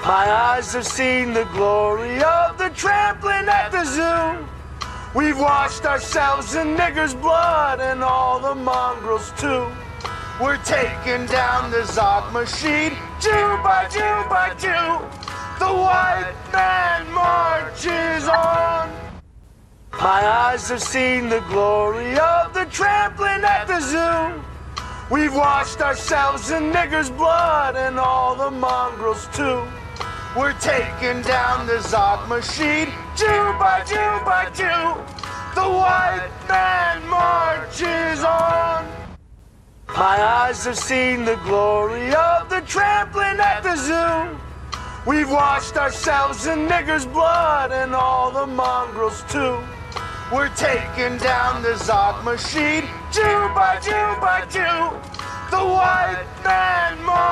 My eyes have seen the glory of the trampling at the zoo. We've washed ourselves in niggers' blood and all the mongrels too. We're taking down the Zog machine, Jew by Jew by Jew. The white man marches on. My eyes have seen the glory of the trampling at the zoo. We've washed ourselves in niggers' blood and all the mongrels too. We're taking down the Zog machine, Jew by Jew by Jew. The white man marches on. My eyes have seen the glory of the trampling at the zoo. We've washed ourselves in niggers' blood and all the mongrels too. We're taking down the Zog machine, Jew by Jew by Jew. The white man marches